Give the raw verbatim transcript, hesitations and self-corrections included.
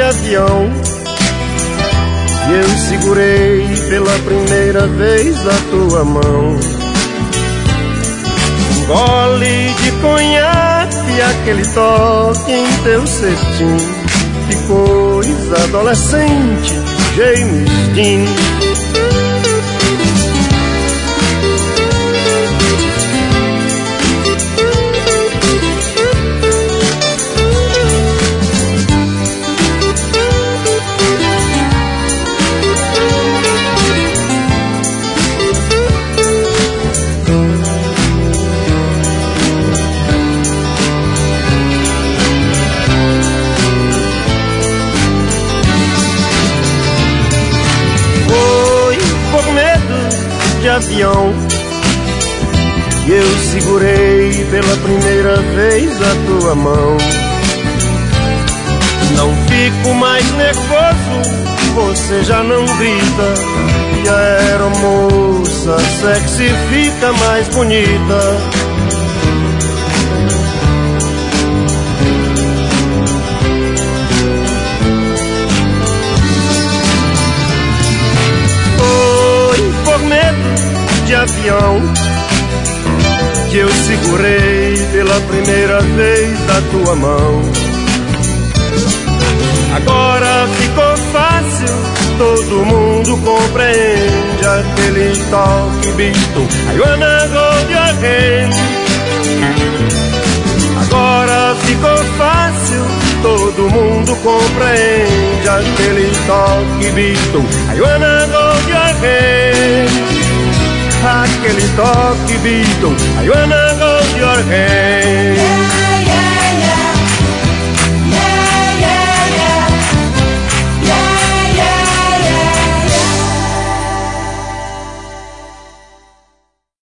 avião e eu segurei pela primeira vez a tua mão. Um gole de conhaque, aquele toque em teu cetim, que coisa adolescente, James Dean. De avião e eu segurei pela primeira vez a tua mão. Não fico mais nervoso, você já não grita, e a aeromoça sexy fica mais bonita. De avião que eu segurei pela primeira vez a tua mão. Agora ficou fácil, todo mundo compreende aquele toque bisto, I wanna hold your hand. Agora ficou fácil, todo mundo compreende aquele toque bisto, I wanna hold your hand. Aquele toque Beatle, I wanna hold your hand.